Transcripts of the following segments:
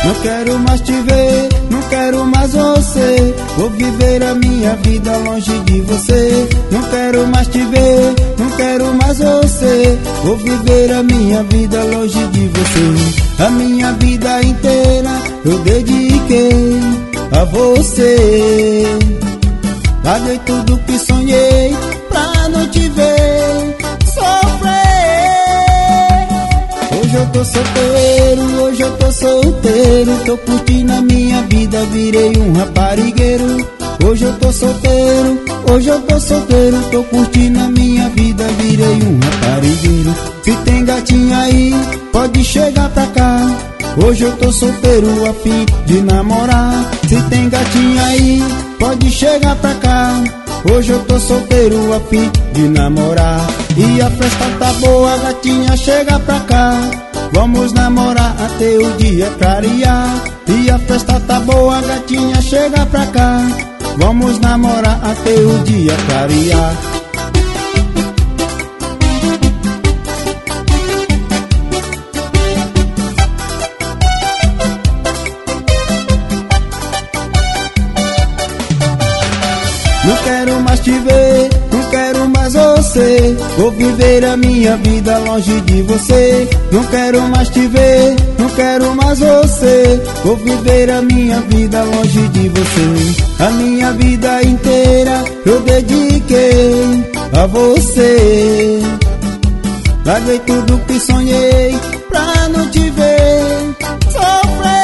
Não quero mais te ver, não quero mais você. Vou viver a minha vida longe de você. Não quero mais te ver, não quero mais você. Vou viver a minha vida longe de você. A minha vida inteira eu dediquei a você. Larguei tudo que sonhei pra não te ver sofrer. Hoje eu tô solteiro, hoje eu tô solteiro. Tô curtindo a minha vida, virei um raparigueiro. Hoje eu tô solteiro, hoje eu tô solteiro. Tô curtindo a minha vida, virei um raparigueiro. Se tem gatinha aí, pode chegar pra cá. Hoje eu tô solteiro a fim de namorar. Se tem gatinha aí, pode chegar pra cá. Hoje eu tô solteiro a fim de namorar. E a festa tá boa, gatinha, chega pra cá. Vamos namorar até o dia clarear. E a festa tá boa, gatinha, chega pra cá. Vamos namorar até o dia clarear. Não quero mais te ver, não quero mais você. Vou viver a minha vida longe de você. Não quero mais te ver, não quero mais você. Vou viver a minha vida longe de você. A minha vida inteira eu dediquei a você. Larguei tudo que sonhei pra não te ver sofrer.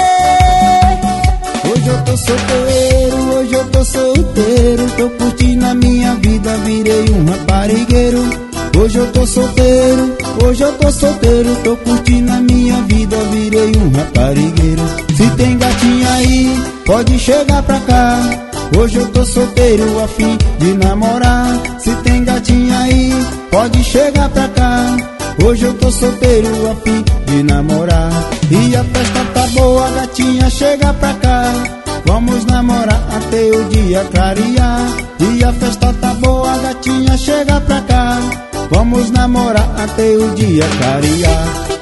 Hoje eu tô solteiro, hoje eu tô solteiro. Tô curtindo a minha vida, virei um raparigueiro. Hoje eu tô solteiro, hoje eu tô solteiro. Tô curtindo a minha vida, virei um raparigueiro. Se tem gatinha aí, pode chegar pra cá. Hoje eu tô solteiro a fim de namorar. Se tem gatinha aí, pode chegar pra cá. Hoje eu tô solteiro a fim de namorar. E a festa tá boa, gatinha, chega pra cá. Vamos namorar até o dia clarear. E a festa tá boa, gatinha, chega pra cá. Vamos namorar até o dia clarear.